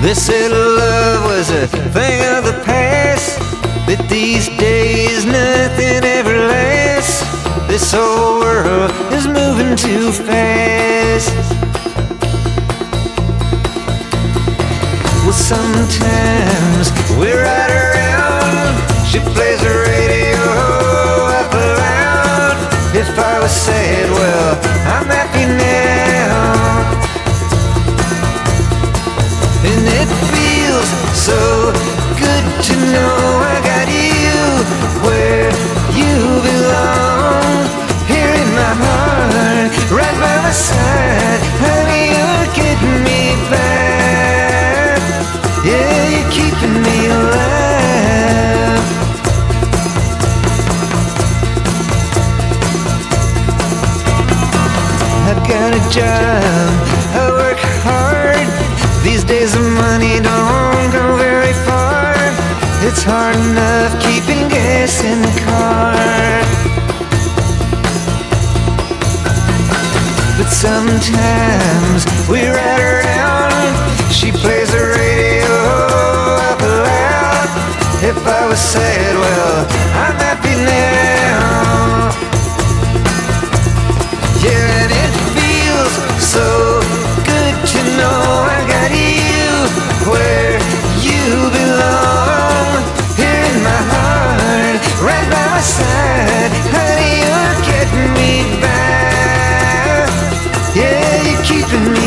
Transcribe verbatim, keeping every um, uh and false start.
They said love was a thing of the past, but these days nothing ever lasts. This whole world is moving too fast. Well, sometimes we ride around, she plays the radio up loud. If I was sad, well, I'm happy now. And it feels so good to know I got you where you belong. Here in my heart, right by my side. Honey, you're getting me back. Yeah, you're keeping me alive. I've got a job, I work hard. These days the money don't go very far. It's hard enough keeping gas in the car. But sometimes we ride around, she plays the radio up loud. If I was sad, well, I'm happy now. Yeah, and it feels so good to know I got you where you belong. Here in my heart, right by my side. Honey, you're getting me back. Yeah, you're keeping me